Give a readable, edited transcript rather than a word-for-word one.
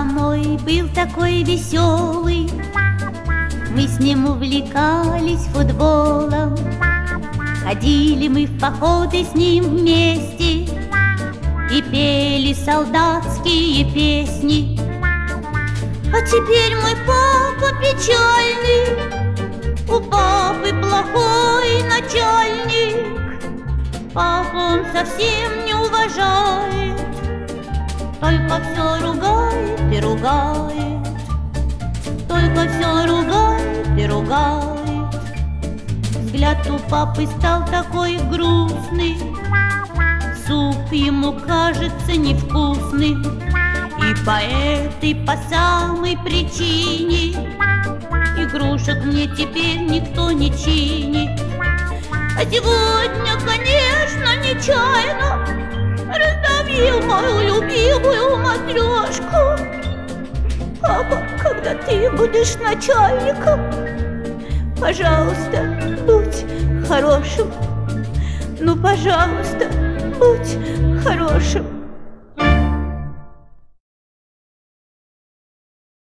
мой был такой веселый, мы с ним увлекались футболом. Ходили мы в походы с ним вместе и пели солдатские песни. А теперь мой папа печальный, у папы плохой начальник. Папу он совсем не уважает, только все ругает и ругает, только все ругает и ругает. Взгляд у папы стал такой грустный, суп ему кажется невкусным. И по этой, по самой причине игрушек мне теперь никто не чинит. А сегодня, конечно, нечаянно раздавил мою любимую матрешку. Папа, когда ты будешь начальником, пожалуйста, будь хорошим. Ну, пожалуйста, будь хорошим.